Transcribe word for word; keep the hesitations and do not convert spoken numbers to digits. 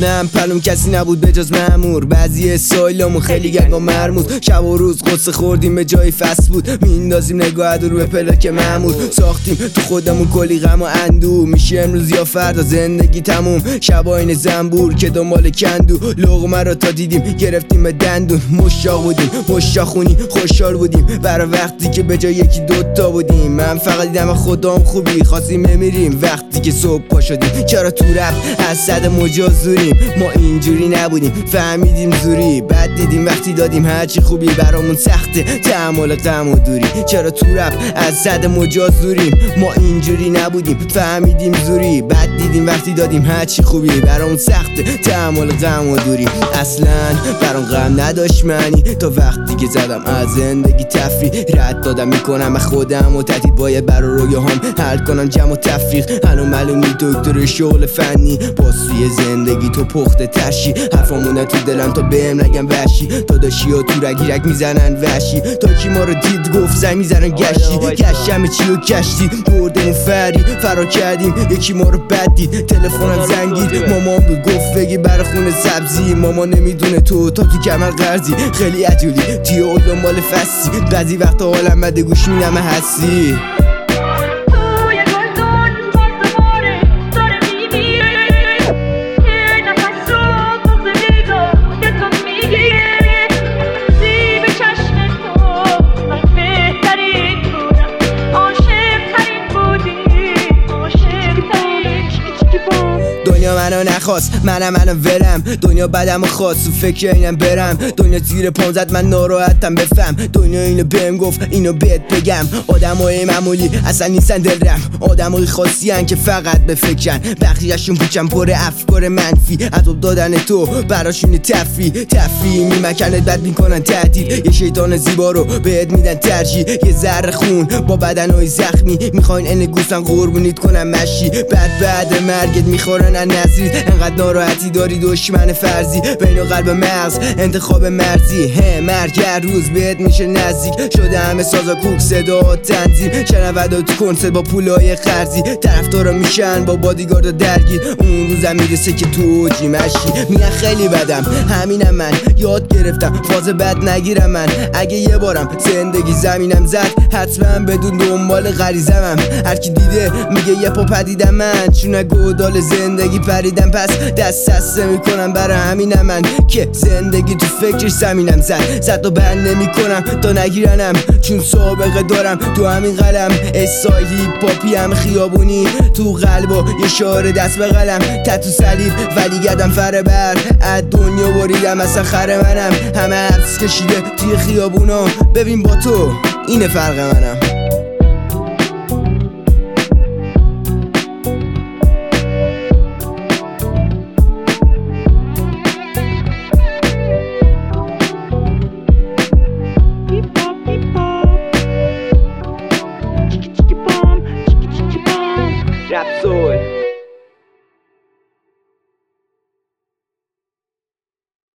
قبلا پلوم کسی نبود به جز مأمور، بعضی اسایلامون خیلی گنگ و مرموز، شب و روز قصه خوردیم به جای فست بود، میندازیم نگاه رو به پلاک مأمور، ساختیم تو خودمون کلی غم و اندو، میشه امروز یا فردا زندگی تموم، شبا این زنبور که دنبال کندو، لقمه رو تا دیدیم گرفتیم به دندون، مشتاق بودیم مشتاقونی خوشحال بودیم برای وقتی که به جای یکی دوتا بودیم، من فقط دیدم خودم خوبی خواستیم بمیریم وقتی که صبح پا شدیم، چرا تو رپ از صد مجاز زوریم، ما اینجوری نبودیم فهمیدیم زوری، بعد دیدیم وقتی دادیم هرچی خوبی برامون سخته تحمل غم و دوری، چرا تو رپ از صد مجاز زوریم، ما اینجوری نبودیم فهمیدیم زوری، بعد دیدیم وقتی دادیم هرچی خوبی برامون سخته تحمل غم و دوری، اصلا برام غم نداشت معنی تا وقتی که زدم از زندگی تفریح، رد دادم میکنم خودم و تهدید باید برای رویاهام حل کنم جمع و تفریق، هنو معلومی دکتر شغل فنی باسوی زندگی تو پخته ترشی، حرفامونه تو دلم تا بهم نگم وحشی، تا داشی ها تو رگیرک میزنن وحشی، تا کی ما رو دید گفت زنگ میزنن گشتی، گشت همه چی رو گشتی بردمون فری فرار کردیم، یکی ما رو بد دید تلفنم زنگید، مامان بود گفت بگی برای خونه سبزی، ماما نمیدونه تو تا تو کمر قرضی، خیلی عجولی توی اول دنبال فسی، بعضی وقتا حالم بده گوش میدم هستی. دنیا منو نخواست منم منو ولم، دنیا بدم خواست و فکر اینم برم، دنیا زیر پام زد من ناراحتم بفهم، دنیا اینو بهم گفت اینو بهت بگم، آدمای معمولی اصلا نیستن دلرم، آدمای خاصی هن که فقط به فکرن، بقیه‌شون پوچن پر افکار منفی، عذاب دادن تو براشون تفریح، تفریح میمکنت بد میکنن تهدید، یه شیطان زیبا رو بهت میدن ترجیح، یه ذره خون با بدنهای زخمی، میخواین ان گوستن قربونیت کنن مشی، بعد بعد مرگت میخورن نظری، انقدر ناراحتی داری دشمن فرضی، بین قلب مغز انتخاب مرزی، هم مرگ هر روز بهت میشه نزدیک، شده همه سازا کوک صدا تنظیم، شنوندا تو کنسرت با پولای قرضی، طرفدارا میشن با بادیگارد درگیر، اون روزم میرسه که تو جیمشی، میگن خیلی بدم همینم من یاد گرفتم فاز بد نگیرم من، اگه یه بارم زندگی زمینم زد حتما بدون دنبال غریزمم، هر کی دیده میگه یه پا پدیدم من، چون گودال زندگی پریدم پس دست دسته میکنم، برای همینم من که زندگی تو فکرش زمینم زد، زد و بند نمی کنم تا نگیرنم، چون سابقه دارم تو همین قلم، استایلی پاپی هم خیابونی تو قلب و یه شعار دست به قلم، تتو صلیب ولی گدم فر بر، از دنیا بریدم اصلا خر منم، همه عکس کشیده توی خیابونا، ببین با تو اینه فرق منم.